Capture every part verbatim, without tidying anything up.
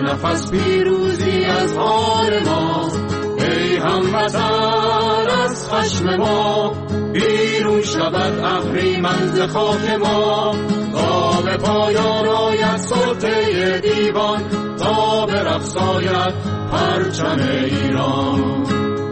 نفس پیروزی از آن ما. ای هموطن از خشم ما بیرون شود اهریمن ز خاک ما. تا به پایان آید سلطه دیوان، تا به رقص آید پرچم ایران.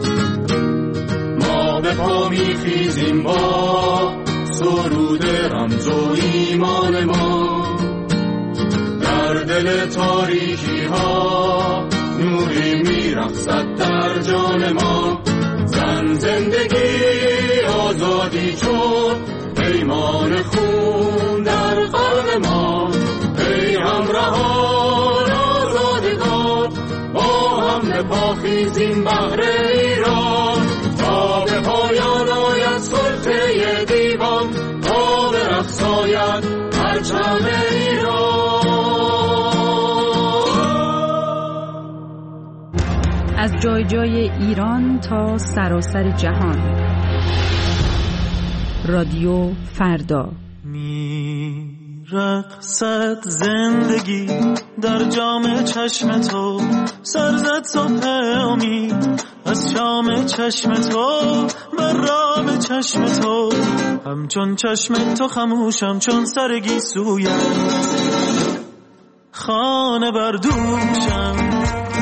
ما به پا می‌خیزیم با سرود رمز و ایمان ما. در دل تاریکی ها نوری میرقصد در جان ما. زن زندگی آزادی چون پیمان خون در قلب ما. ای همراهان آزادگان با هم به پا خیزیم بهر ایران. تا به پایان آید سلطه دیوان، تا به رقص آید پرچم ایران. از جای جای ایران تا سراسر جهان، رادیو فردا. میرقصد زندگی در جام چشم تو، سرزد صبح امید از شام چشم تو، بر رام چشم تو. همچون چشم تو خموشم چون سر گیسویت، خانه بردوشم.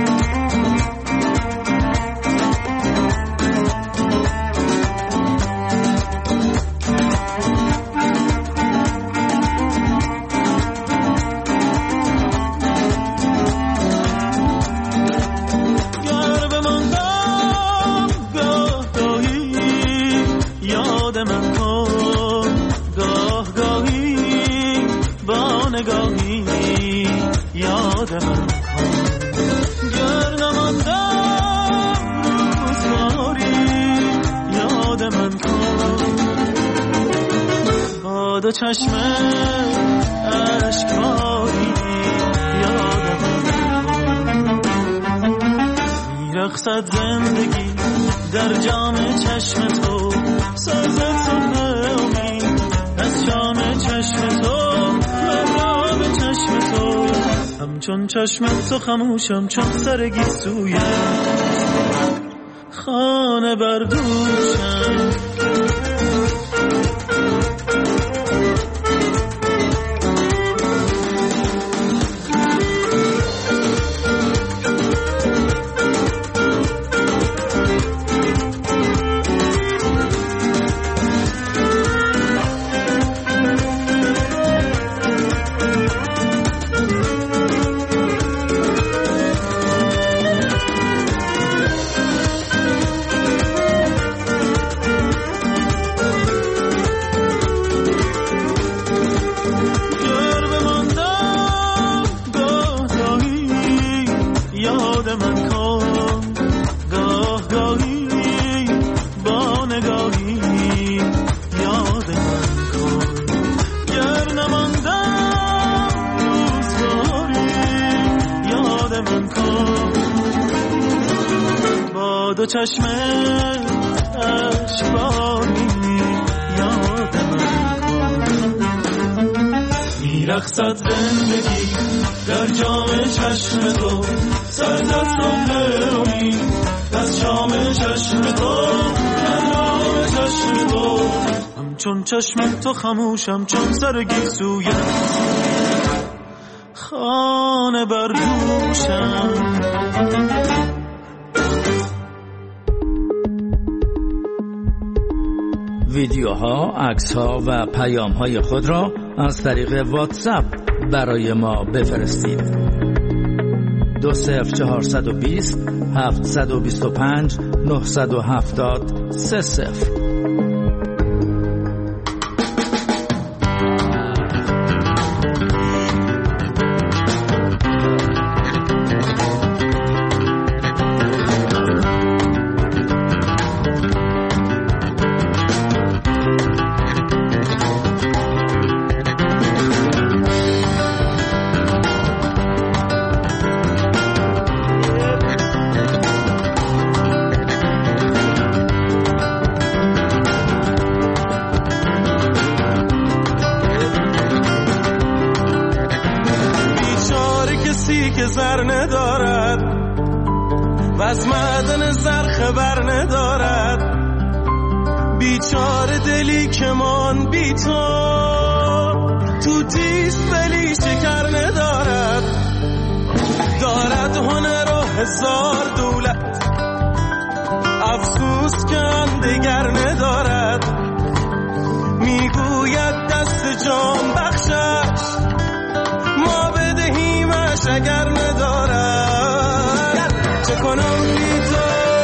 دو چشم اشکاری یادم میرقصد زندگی در جام چشم تو، سازد صبح امید از شام چشم تو، مرام چشم تو. همچون چشم تو خموشم چون سر گیسویت، خانه بردوشم. دو چشم اشکانی یادم میرقصد زندگی در جام چشم تو، سرزد صبح امید از شام چشم تو، مرام چشم تو. همچون چشم تو خموشم چون سر گیسویت، خانه بردوشم. ویدیوها، عکس‌ها و پیام‌های خود را از طریق واتساپ برای ما بفرستید. دو صفر چهارصد و بیست هفتصد و بیست و پنج نهصد و هفتاد سه صفر. و از معدن زر خبر ندارد، بیچاره دلی که من بی تو تو تیست ولی شکر ندارد، دارد هنر و هزار دولت، افسوس که آن دگر ندارد، میگوید دست جان بخشش ما بدهیمش اگر ندارد، چه کنم بی تو.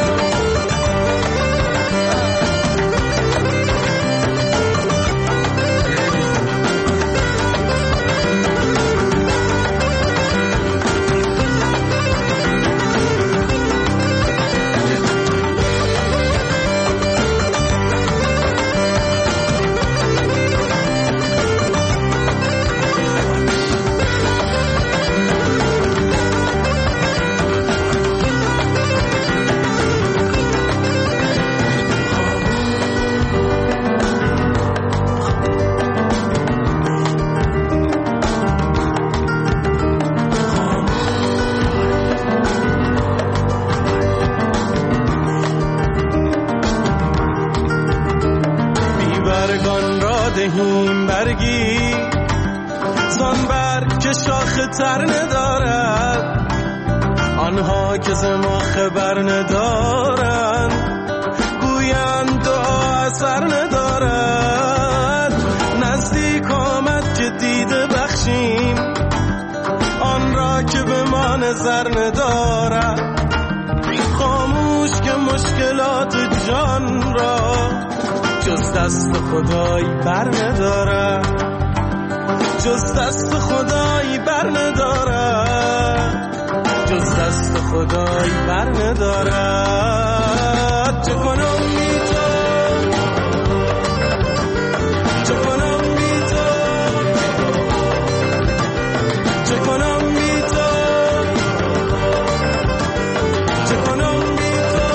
دهیم برگی زان برگ که شاخ تر ندارد، آنها که ز ما خبر ندارند گویند دعا اثر ندارد، نزدیک آمد که دیده بخشیم آن را که به ما نظر ندارد، خاموش که مشکلات جان را جز دست خدای بر ندارد، جز دست خدای بر ندارد، جز دست خدای بر ندارد، چه کنم بی تو، چه کنم بی تو، چه کنم بی تو، چه کنم بی تو.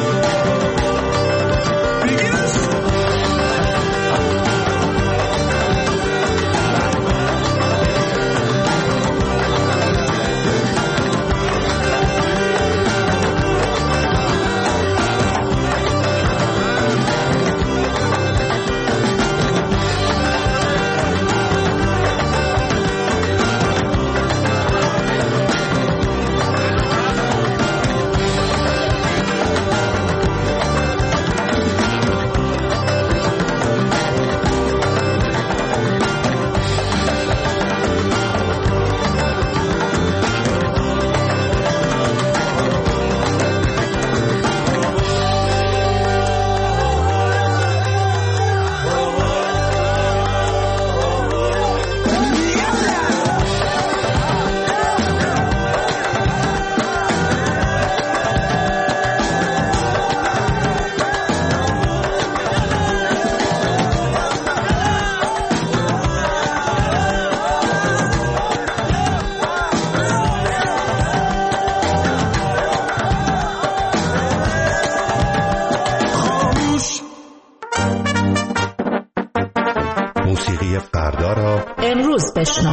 امروز بشنو.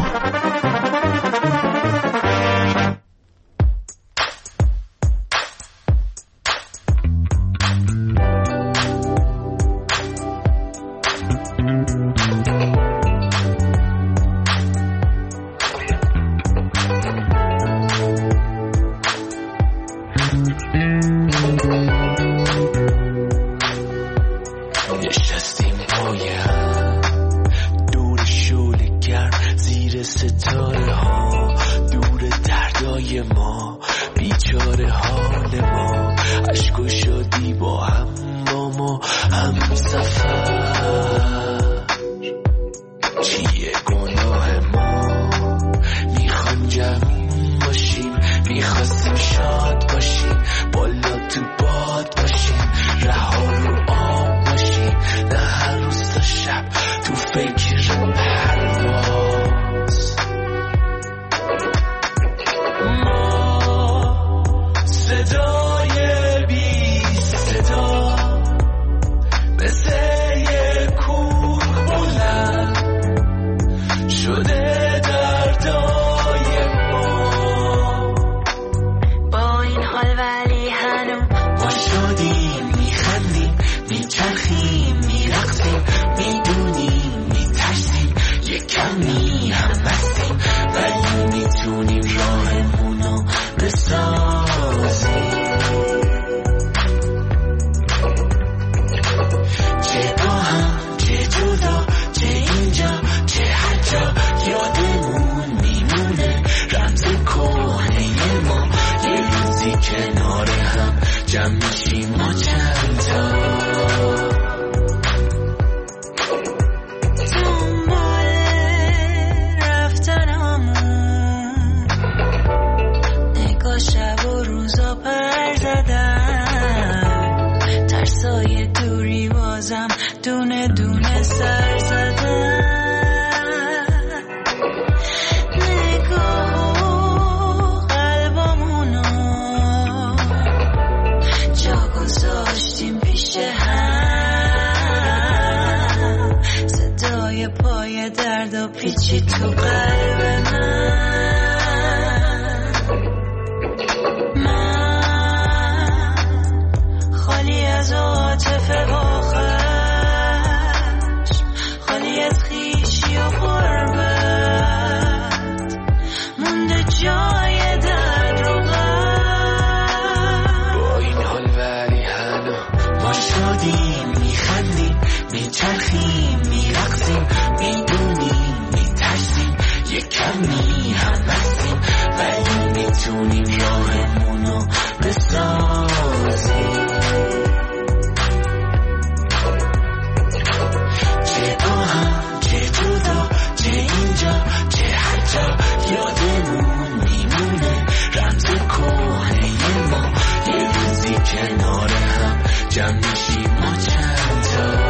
حال ولی شادیم میخندیم میچرخیم میرقصیم میدونیم میترسیم یک کمی هم بستیم ولی میتونیم راهمونو بسازیم چه با هم چه جدا چه اینجا چه هر جا یادمون میمونه رمز کهنه ما یه روزی کنار هم جمع میشیم ما چند تا شب و روزا پر زدن ترسای دوری بازم دونه دونه سر زدن نگاه و قلبامونو جا گذاشتیم پیش هم صدای پای درد و پیچی تو قلب من عاطفه و خشم خالی از خویشی و غربت مونده جای درد و غم با این حال ولی هنو ما شادیم میخندیم میچرخیم میرقصیم میدونیم میترسیم یک کمی هم بستیم ولی میتونیم راهمونو بسازیم یادمون میمونه رمز کهنه ما یه روزی کنار هم جمع میشیم ما چند تا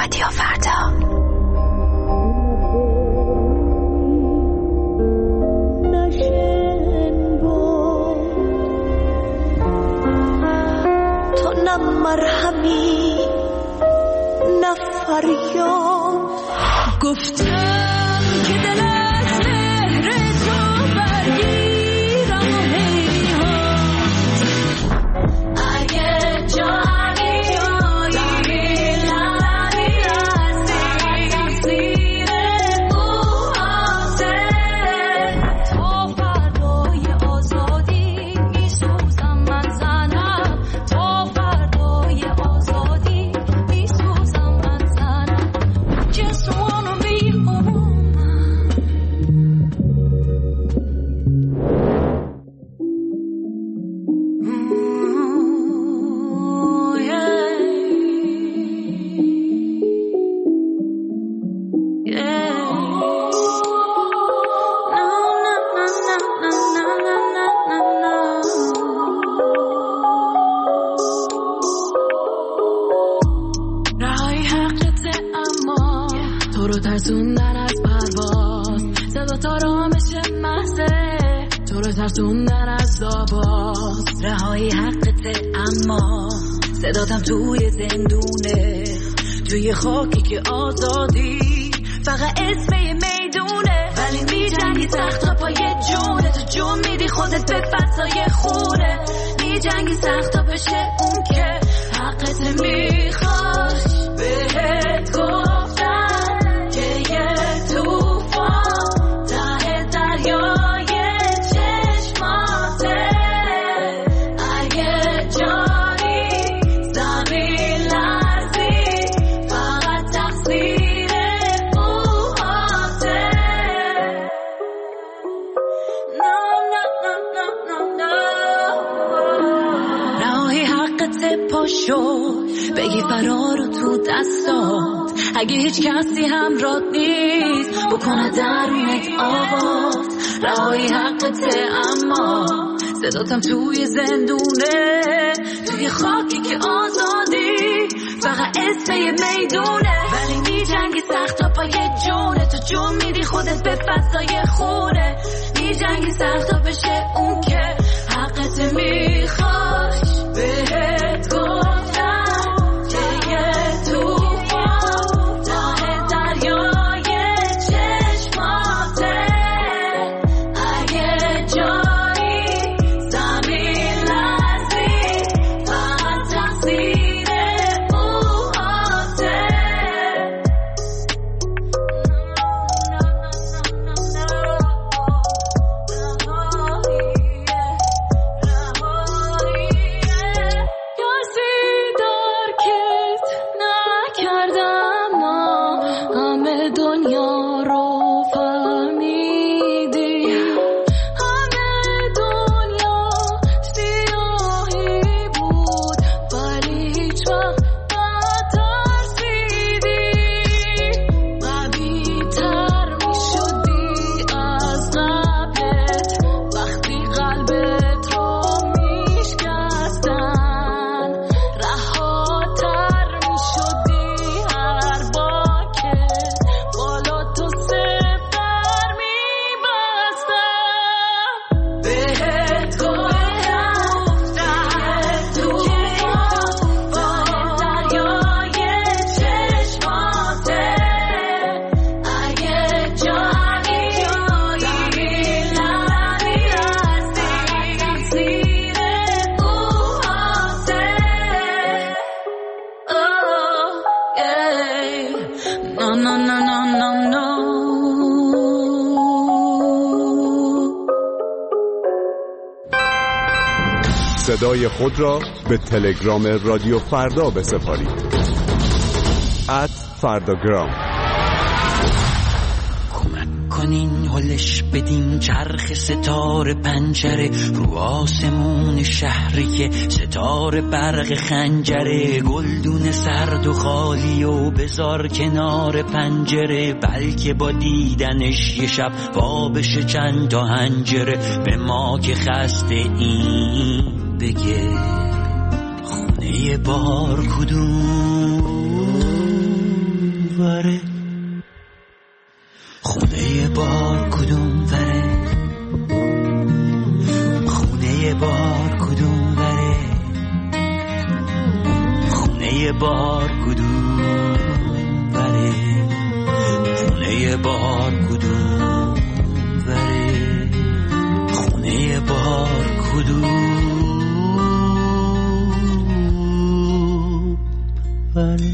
رادیو فردا. تو نه مرهمی نه فریاد، گفتم که دل از مهر تو برگیرم و هیهات. اگه جانی آیی لبی رسی تقصیر موهاته، تو فردای آزادی میسوزم من زنم، تو فردای آزادی میسوزم من زنم. Just wanna be a woman. Ooh, yeah. Yeah. No, no, no, no, no, no, no, no, no. رای حقته اما تو رو ترسوندن از پرواز، صدا تا رامش محضه تو رو ترسوندن از داواز. رهایی حقته اما صداتم توی زندونه، توی خاکی که آزادی فقط اسم یه میدونه. ولی میجنگی سخت تا پای جونه، تو جون میدی خودت به فضای خونه. میجنگی سخت تا بشه اون که حقت میخواش. بهت گفتم که یه توفان ته دریای چشماته. اگه جانی زمین لرزی فقط تقصیر موهاته. No, no, no, no, no, no. رهایی حقت پاشو بگی فرار رو تو دستات. اگه هیچ کسی همراهت نیست بکنه درونت آواز. رهایی حقته اما صداتم توی زندونه، توی خاکی که آزادی فقط اسم یه میدونه. ولی میجنگی سخت تا پای جونه، تو جون میدی خودت به فضای خونه. میجنگی سخت تا بشه اون که حقت میخواش. بهت گفتم که یه توفان ته دریای چشماته. اگه جایی زمین لرزی فقط تقصیر موهاته. کسی درکت نکردم، ما همه دنیا رو فهمیدی. همه دنیا سیاهی بود ولی هیچ وقت نترسیدی. قوی‌تر می‌شدی از قبلت وقتی قلبت رو میشکستن. رهاتر می‌شدی هر بار که بالا تو سفتر می‌بستن. بهت گفتم که توفان دریای چشماته. اگه جانی آیی لبی رسی تقصیر موهاته. Oh, yeah. No, no, no, no, no, no. صدای خود را به تلگرام رادیو فردا بسپارید. ات فرداگرام. کمک کنین هلش بدین چرخ ستاره پنجره رو آسمون شهری که ستاره برق خنجره. گلدون سرد و خالی و بذار کنار پنجره، بلکه با دیدنش یه شب وا بشه چند تا هنجره. به ما که خسته این بگه خونه بار کدوم وره، خونه بار کدوم وره، خونه بار کدوم وره، خونه بار کدوم وره، خونه بار کدوم وره، خونه بار کدوم وره.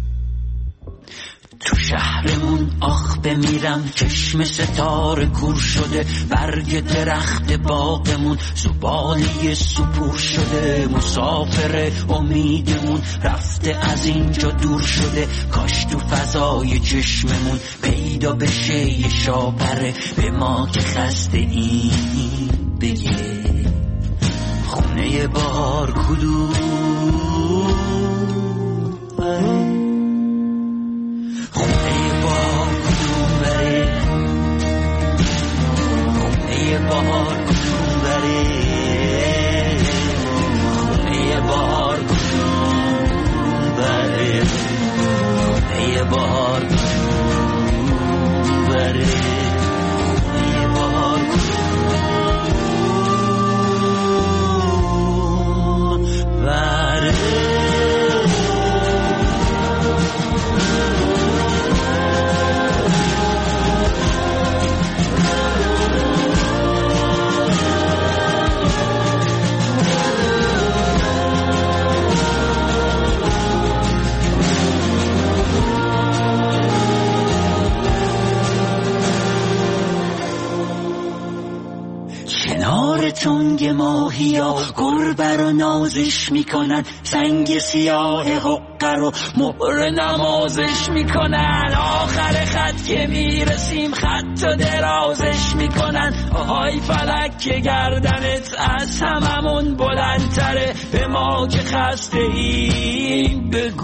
تو شهرمون آخ بمیرم، چشم ستاره کور شده، برگ درخت باغمون زباله سپور شده، مسافر امیدمون رفته از اینجا دور شده، کاش تو فضای چشممون پیدا بشه یه شاپره به ما که خسته این بگه خونه بار کدوم بره، خونه بار کدوم بره، خونه بار کدوم بره، خونه بار کدوم بره، خونه بار کدوم بره، خونه بار کدوم بره. تنگ ماهیا گربه رو نازش میکنن، سنگ سیاه حقه رو مهر نمازش میکنن، آخر خط که میرسیم خط و درازش میکنن، آهای فلک که گردنت از هممون بلندتره، به ما که خسته ایم بگو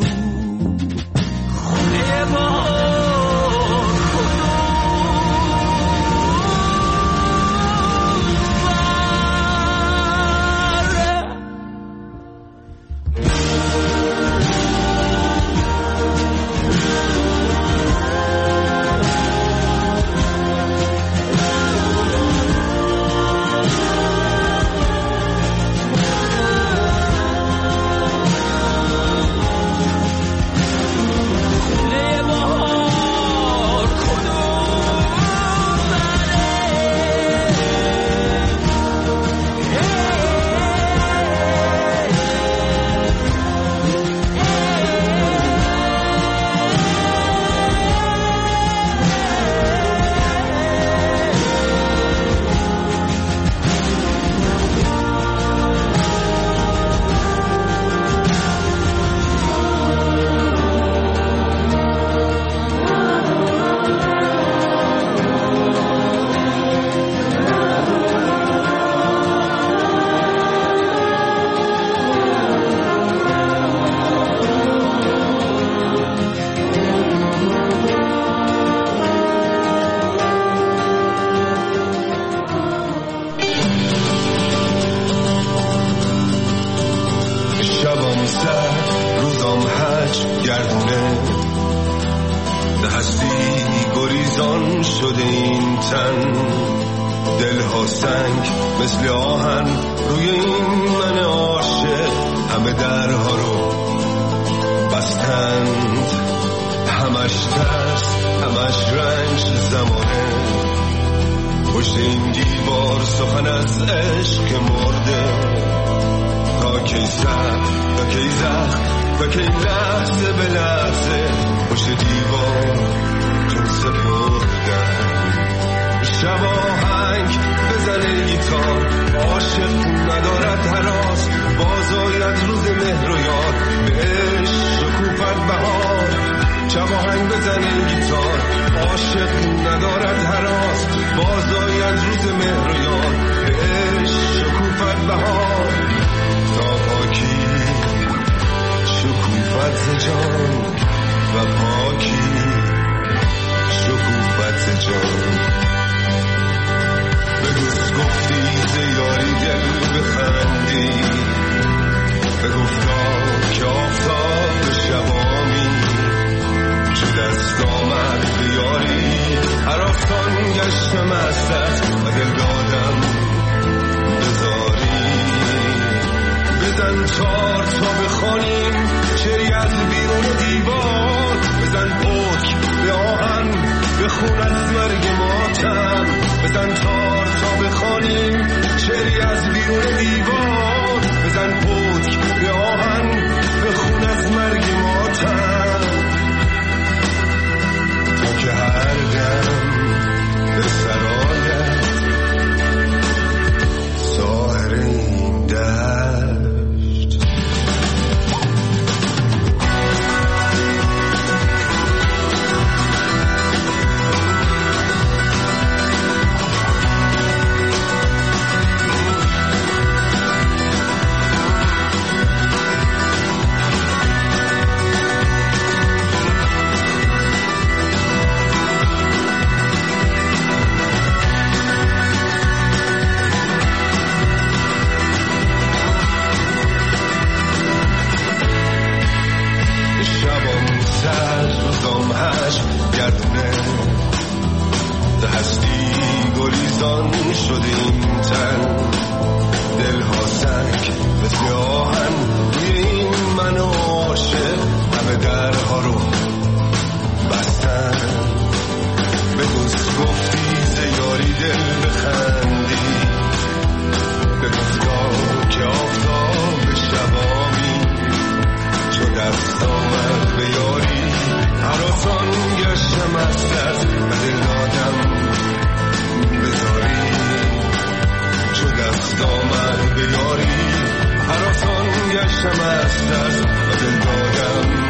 خونه ما به گفتا که آفتاب شبامی چو دستا هراسان گشتم از دست و دل دادم بذاری بزن چار تا بخوانیم شعری از بیرون دیوار بزن پک به آهن بخون از مرگ ماتم بزن چار تا بخوانیم شعری از بیرون دیوار بزن پک به آهن بخون از مرگ ماتم تو که هر دم به سرایت ساهر این دشت شدیم تن دلها سنگ مثل آهن این من عاشق همه درها رو بستن به دوست گفتی زیاری دل بخندی به گفتا که آفتاب شبامی چو دست آمد به یاری هراسان گشتم از دست و دل دادم بذاری چو دست آمد به یاری هراسان گشتم از دست و دل دادم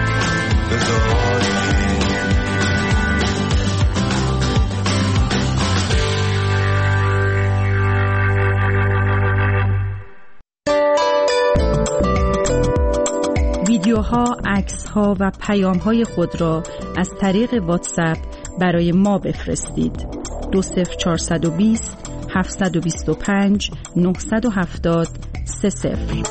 بذاری ویدیوها، عکس‌ها و پیام‌های خود را از طریق واتساپ برای ما بفرستید. دو صفر چهارصد و بیست هفتصد و بیست و پنج نهصد و هفتاد سه صفر.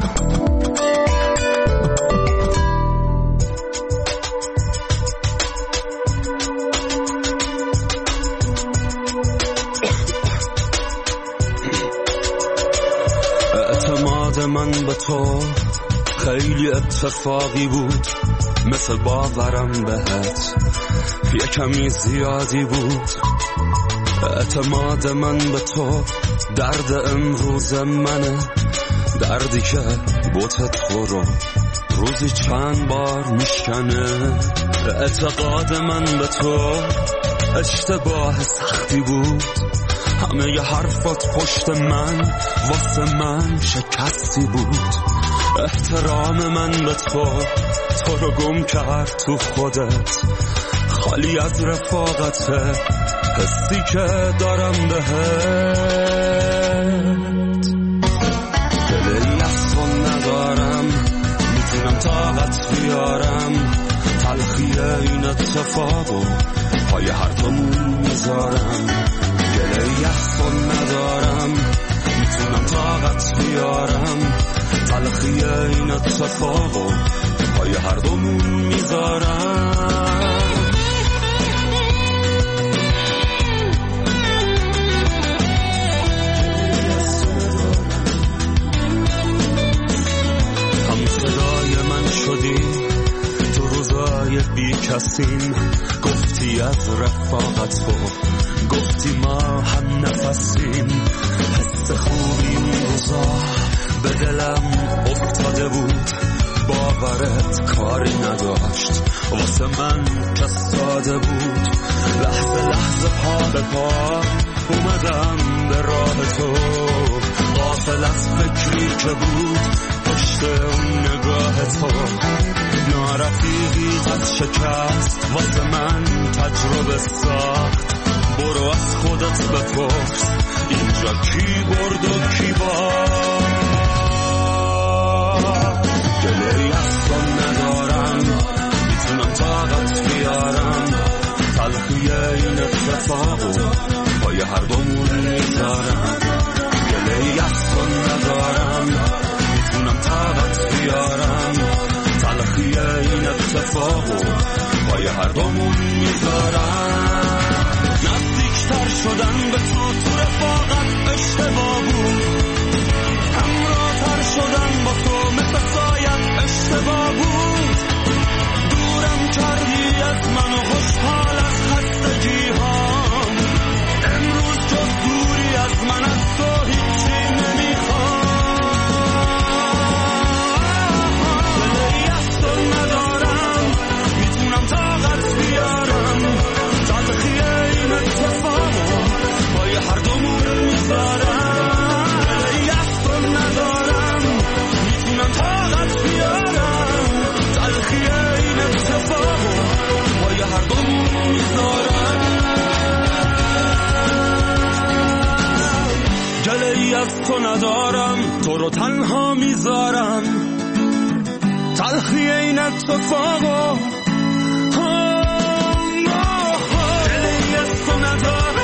اعتماد من به تو خیلی اتفاقی بود مثل باورم بهت یه کمی زیادی بود اعتماد من به تو درد امروز منه دردی که بوت تو رو روزی چند بار میشکنه اعتقاد من به تو اشتباه سختی بود همه ی حرفات پشت من واسه من شکستی بود احترام من به تو تو رو گم کرد تو خودت خالی از رفاقته حسی که دارم بهت دلی از تو ندارم میتونم طاقت بیارم تلخی این اتفاقو پای هر دومون میذارم دلی از تو ندارم میتونم طاقت بیارم تلخی این اتفاقو پای هر دومون میذارم هم صدای من شدی تو روزای بی کسیم گفتی از رفاقت تو گفتی ما هم نفسیم حس خوبی اون روزا به دلم افتاده بود باورت کاری نداشت واسه من که ساده بود لحظه لحظه پا به پا اومدم به راه تو غافل از فکری که بود پشت اون نگاه تو نارفیقی از شکست واسه من تجربه ساخت برو از خودت بپرس اینجا کی برد و کی باخت دلی از تو ندارم میتونم طاقت بیارم تلخی این اتفاقو پای هر دومون میذارم دلی از تو ندارم میتونم طاقت بیارم تلخی این اتفاقو پای هر دومون میذارم شدن به تو تو رفاقت اشتباه بود، همراه تر شدن با تو مثل سایت اشتباه بود. دورم کردی از من و خوشحال از خستگی هام، امروز جز دوری از من از تو هیچی نمیخوام. دلی از تو ندارم میتونم طاقت بیارم، تلخی این اتفاقا پای هر دومون میذارم. دلی از تو ندارم میتونم طاقت بیارم، تلخی این اتفاقا پای هر دومون میذارم. گله‌ای از تو ندارم، تو رو تنها میذارم، تلخی این اتفاقا گله‌ای از تو ندارم.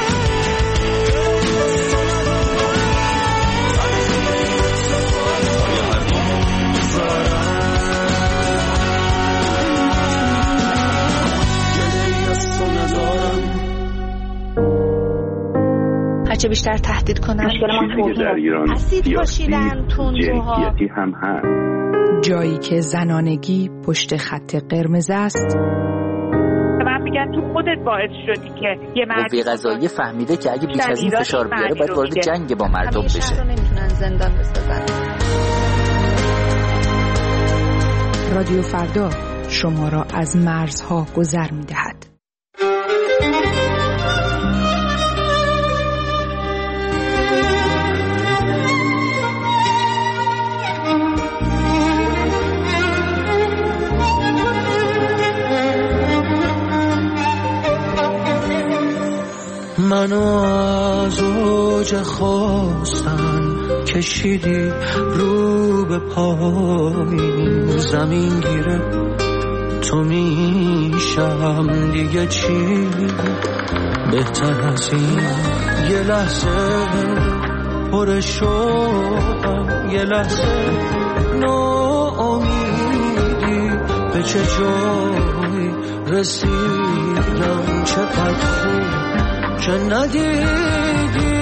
هرچه بیشتر تهدید کنن چیزی که در ایران سیاسی جنسیتی هم هست. جایی که زنانگی پشت خط قرمز است. من میگم تو خودت باعث شدی که یه مرد قوه قضاییه فهمیده که اگه بیش از این فشار بیاره باید وارد جنگ با مردم بشه. همیشه رو نمیتونن زندان بسازن. رادیو فردا شما را از مرزها گذر میدهد. منو از اوج خواستن کشیدی رو به پایین، زمین گیره تو میشم دیگه چی بهتر از این. یه لحظه پر شدم، یه لحظه ناامیدی، به چه جایی رسیدم، چقدر خوب که ندیدی.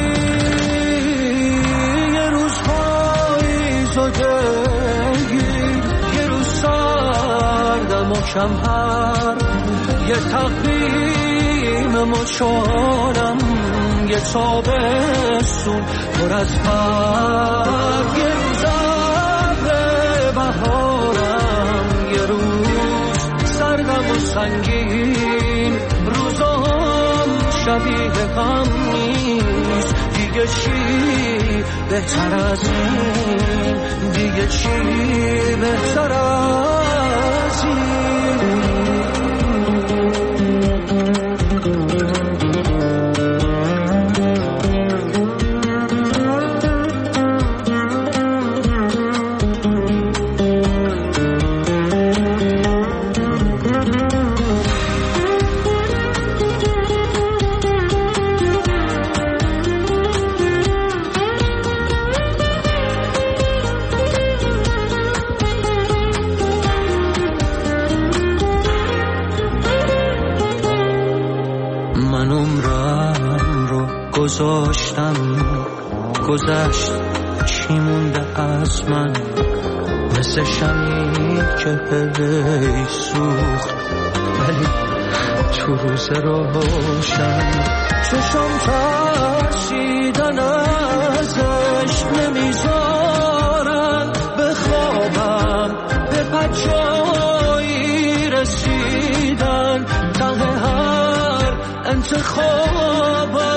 یه روز پایی زدگی، یه روز سردم و کم هر، یه تقویم مچانم، یه تابستون پر از برگ، یه روز ابر بهارم، یه روز سردم و سنگین، روزام شبیه هم نیست. دیگه چی بهتر از این، دیگه چی بهتر از این. گذاشتم گذشت، چی مونده از من؟ مثل شمعی که هی سوخت ولی تو روز روشن، چشم ترسیدن ازش نمیذارن بخوابم، به بچایی رسیدن ته هر انتخابم.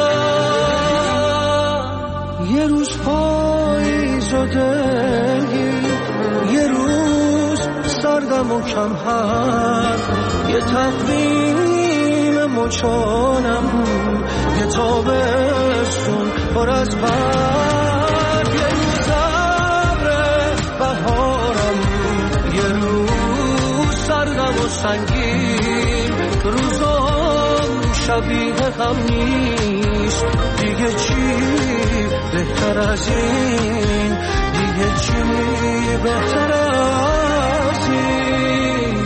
یه روز پاییز و دلگیر، یه روز سردم و کم هر، یه تقویم مچانم، یه تابستون پر از برگ، یه روز ابر بهارم، یه روز سردم و سنگین، روزام شبیه هم نیست. دیگه چی بهتر از این، دیگه چی بهتر از این.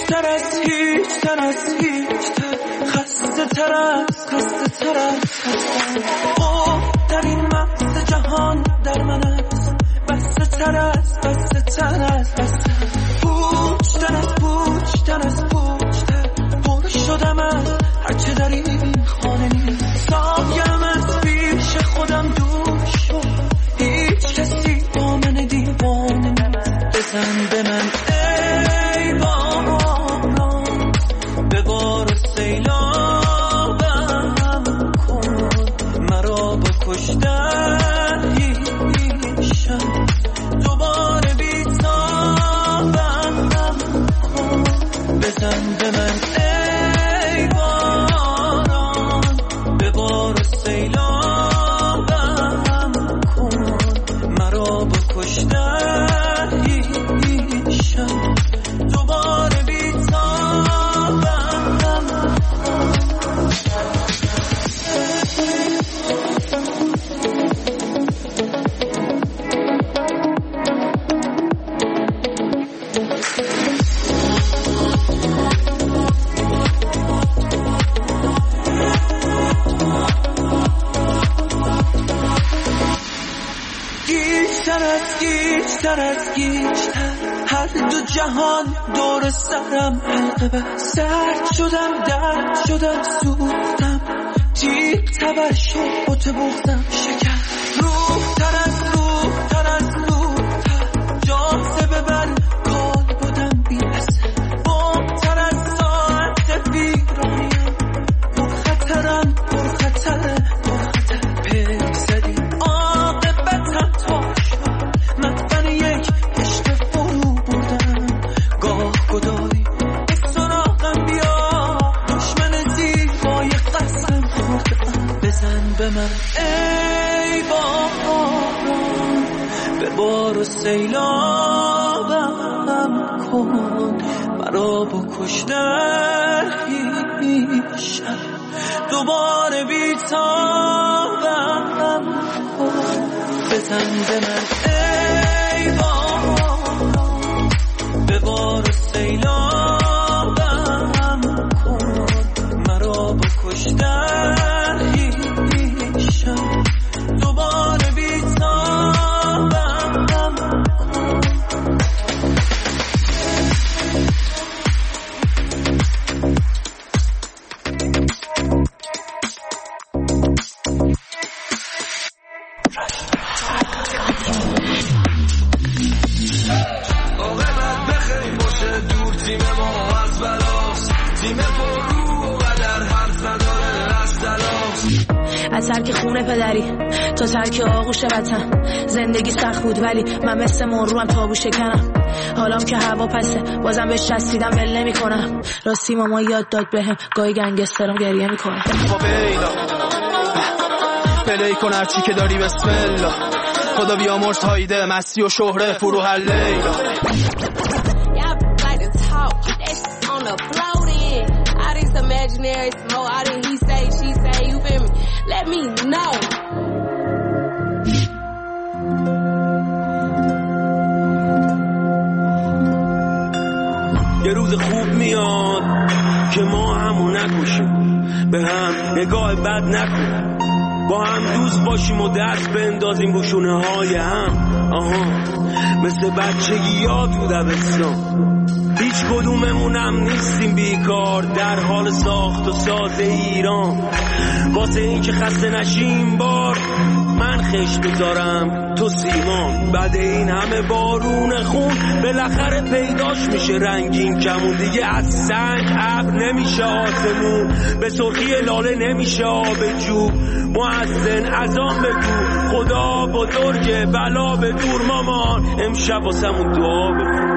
تر از هیچ تر از هیچ تر خسته تر از خسته تر از خسته او در این مغز جهان در من است بسته تر از بسته تر از بسته پوچ تر از پوچ تر از پوچ تر پر شدم از هرچه در این خانه نیست سایم از پیش خودم دور شد هیچ کسی با من دیوانه نیست بزن به من ای باران ببار و سیلابم کن مرا با کشتن هیشم دوباره بیتابم کن بزن به من ای باران ببار و سیلابم کن مرا با کشتن هیشم دوباره بیتابم گیجتر از گیجتر از گیجتر هر دو جهان دور سرم حلقه بست سرد شدم درد شدم سوختم تیغ تبر شد بوت بغزم شکر روح تر از روح تر از روح تر جاذبه بر کال بودم بی اثر بم تر از ساعت ویرانیم پر خطرم پر خطر پر خطر پک زدی عاقبتم تا شد مدفن یک عشق فرو بردم گاه گدایی به سراغم بیا دشمن زیبای قسم خوردم بزن به من ای باران ببار و سیلابم کن مرا با کشتن هیشم دوباره بیتابم کن بزن به من ای باران ببار و سیلابم کن مرا با کشتن هیشم دوباره بیتابم کن از ترک خونه پدری تا ترک آغوش وطن زندگی سخت بود ولی من مثل مرو هم تابو شکنم حالام که هوا پسه بازم بهش چسبیدم ول نمی‌کنم راستی ماما یاد داد بهم گاهی گنگسترام گریه میکنه با بیلا پلی کن هرچی که داری بسم الله خدا بیامرز هایده مستی و شهره فرو هر لیلا imaginary smoke, I didn't he say, she say, you feel me? Let me know. یه روز خوب میاد که ما همو نکشیم به هم نگاه بد نکنیم با هم دوست باشیم و دست بندازیم رو شونه های هم آها مثل بچگی ها تو دبستان هیچ کدوممونم نیستیم بیکار در حال ساخت و ساز ایران واسه این که خسته نشیم بار من خش بذارم تو سیمان بعد این همه بارون خون بالاخره پیداش میشه رنگین کمون دیگه از سنگ ابر نمیشه آسمون به سرخی لاله نمیشه آب جوب مؤذن اذان بگو خدا بزرگه بلا به دور مامان امشب واسمون دعا بکن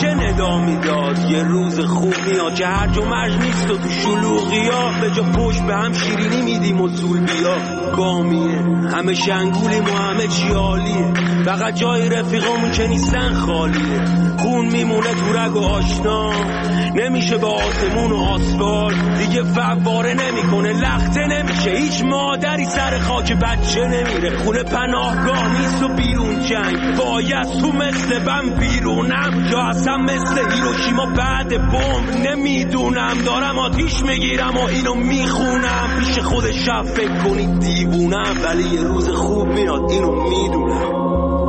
چه ندا میداد. یه روز خوب میاد که هر جا مرج نیست و تو شلوغی ها به جا پشت به هم شیرینی میدیم و زول بیا گامیه. همه شنگولیم و همه چی عالیه، فقط جای رفیقامون که نیستن خالیه. خون میمونه تو رگ و آشنا، نمیشه به آسمون و آسفالت دیگه فواره نمیکنه، لخته نمیشه. هیچ مادری سر خاک بچه نمیره. خونه پناهگاه نیست و بیرون جنگ، باید تو مثل بم بیرونم یا اصلا مثل هیروشیما بعد بمب. نمیدونم دارم آتیش میگیرم و اینو میخونم، پیش خود شب فکر کنید دیوونم، ولی یه روز خوب میاد اینو میدونم.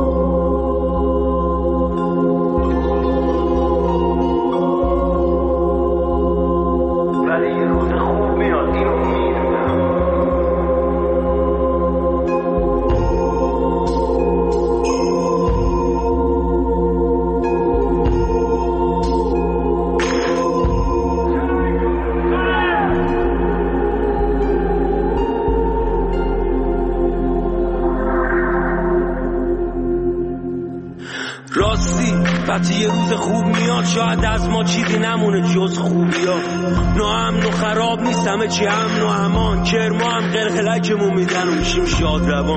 وقتی یه روز خوب میاد شاید از ما چیزی نمونه جز خوبی ها. ناامن و خراب نیست همه چی امن و امان، کرما هم قلقلکمون میدن و میشیم شاد روان.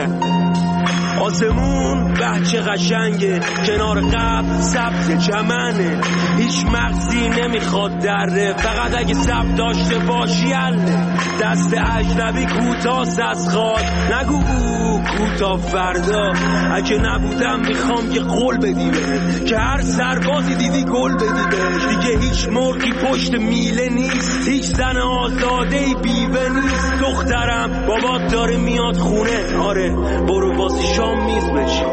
آسمون بچه قشنگه، کنار قبل سبز چمنه، هیچ مغزی نمیخواد دره، فقط اگه سب داشته باشی اله. دست اجنبی کوتاست از خواد، نگو او کوتا فردا. اگه نبودم میخوام یه قول بدی بهت که هر سربازی دیدی گل بدی بهش. دیگه هیچ مرغی پشت میله نیست، هیچ زن آزادهی بیوه نیست. دخترم بابات داره میاد خونه، آره برو واسه شام میز بشی.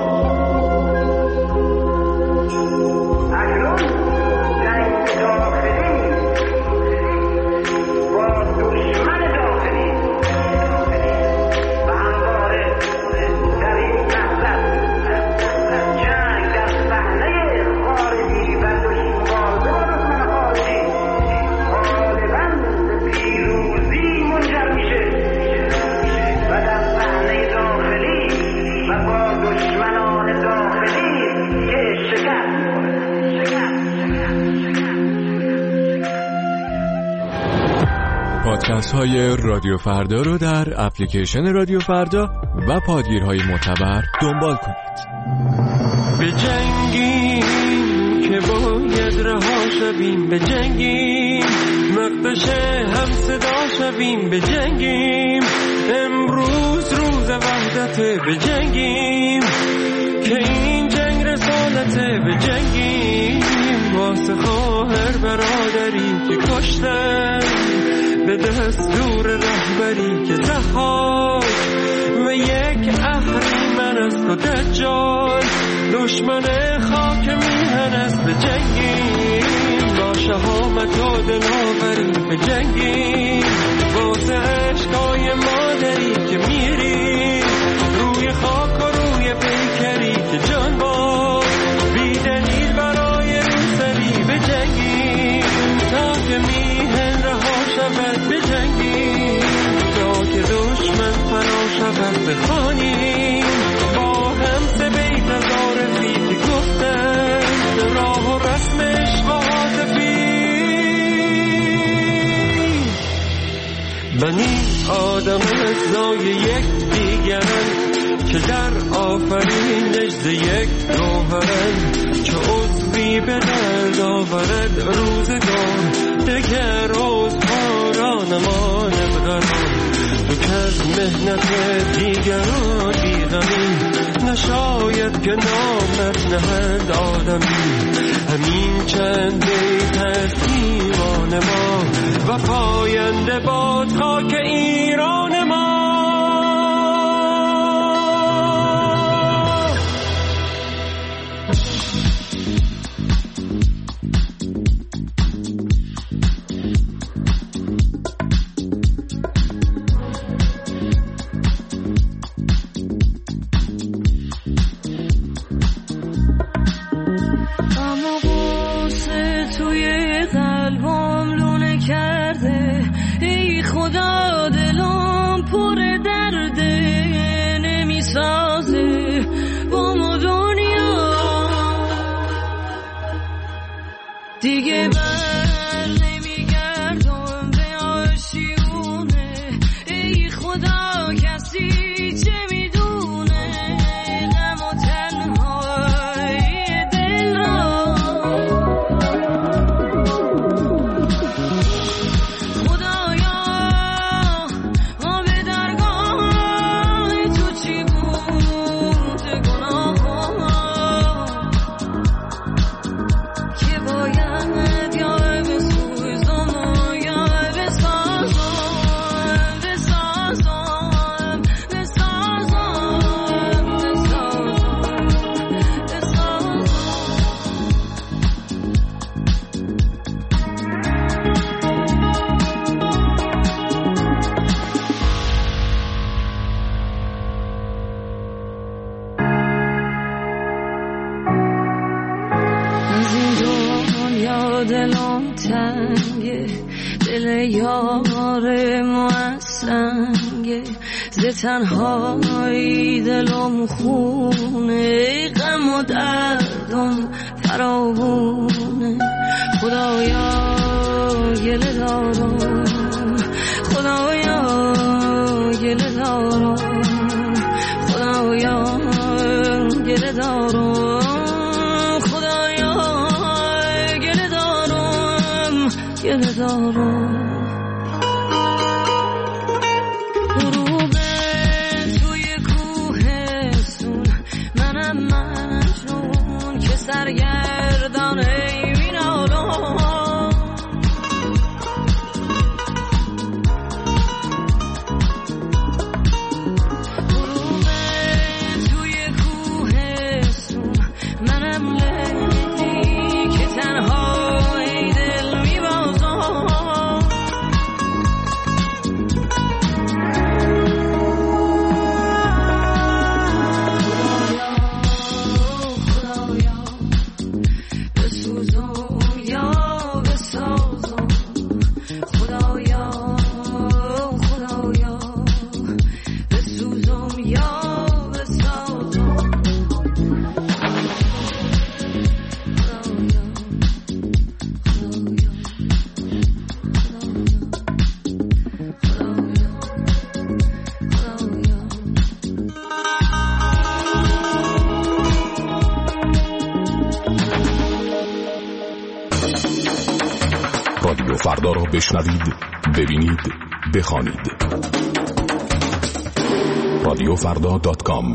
پادکست های رادیو فردا رو در اپلیکیشن رادیو فردا و پادگیرهای معتبر دنبال کنید. به جنگیم که باید رها شویم، به جنگیم مقدش هم صدا شویم، به جنگیم امروز روز وحدته، به جنگیم که این جنگ رسالته، به جنگیم واسه خواهر برادری که کشتن به دستور رهبری که زهاد و یک اهریمن است و دجال دشمن خاک میهن است. به جنگیم با شهامت و دلاوری، به جنگیم واسه عشقای مادری که میری روی خاک و روی پیکری که جان با بی دلیل برای روسری. به جنگیم تا که میهن رها شود، به جنگیم تا که دشمن فنا شود. بخوانیم با هم سه بیت از عارفی که گفتن راه و رسم عشق و عاطفی. بنی آدم اجزای یک دیگرن که در آفرینش ز یک گوهرن، چه عضوی به درد آورد روزگار دگر روز پارا نماند قرار. تو که از مهنت دیگران بیغمی نشاید که نامت نهند آدمی. همین چند بیت از ایمان ما و پاینده باد خاک ایران ما. خدا دلم پر تنگه دل یار موسنگه ز تنهایی دلم خونه غم و دردم فراوونه خدایا گله دارم خدایا گله دارم خدایا گله دارم خدایا گله دارم گله دارم غروب توی کوهستون منم مجنون که سرگردان فردا را بشنوید، ببینید، بخوانید. رادیو فردا دات کام.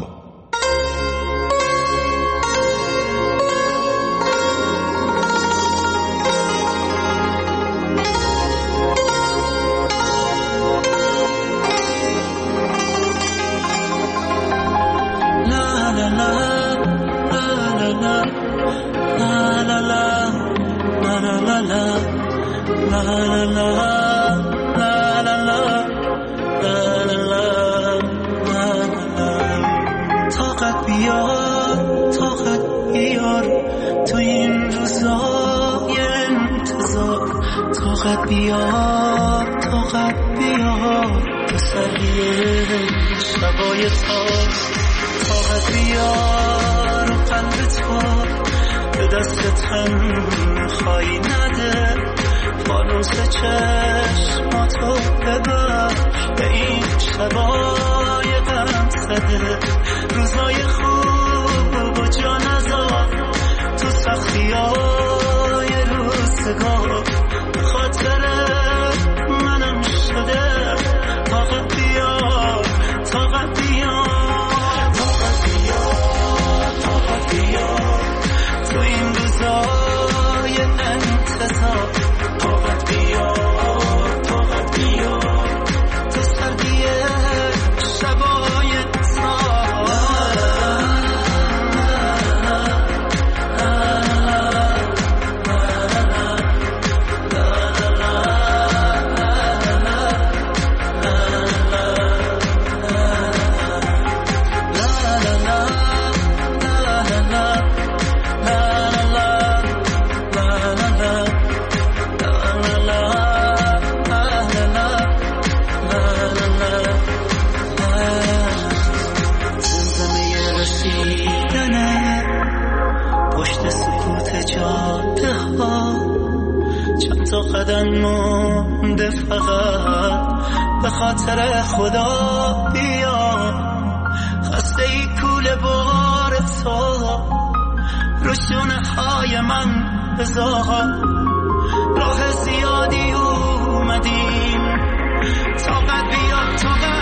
بیار طاقت بیار تسلیه شبای تار طاقت بیار و قلب تار به دست تنهایی نده فانوس چشماتو ببر به این شبای غم زده روزای خوب و جا نذار تو سختی های روزگار خاطر منم شده طاقت بیار طاقت بیار طاقت بیار طاقت بیار تو این روزای انتظار طاقت بیار طاقت بیار تو سردی شبای تار قدم مونده فقط به خاطر خدا بیا خسته ای کوله بار تو روشونه های من بذار راه زیادی اومدیم طاقت بیا طاقت